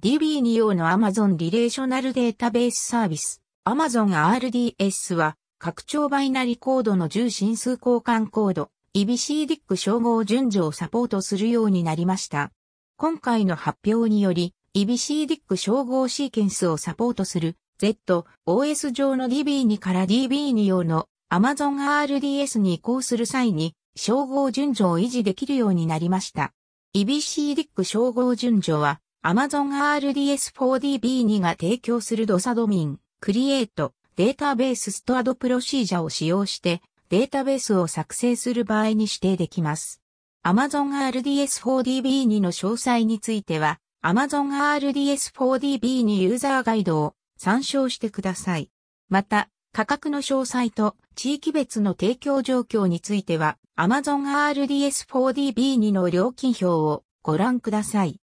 DB2 用の Amazon リレーショナルデータベースサービス。Amazon RDS は、拡張バイナリコードの重心数交換コード、EBCDIC 照合順序をサポートするようになりました。今回の発表により、EBCDIC 照合シーケンスをサポートする ZOS 上の DB2 から DB2 用の Amazon RDS に移行する際に、照合順序を維持できるようになりました。EBCDIC 照合順序は、Amazon RDS4DB2 が提供する DOS ドミン、Create、データベースストアドプロシージャを使用して、データベースを作成する場合に指定できます。Amazon RDS4DB2 の詳細については、Amazon RDS4DB2 ユーザーガイドを参照してください。また、価格の詳細と地域別の提供状況については、Amazon RDS4DB2 の料金表をご覧ください。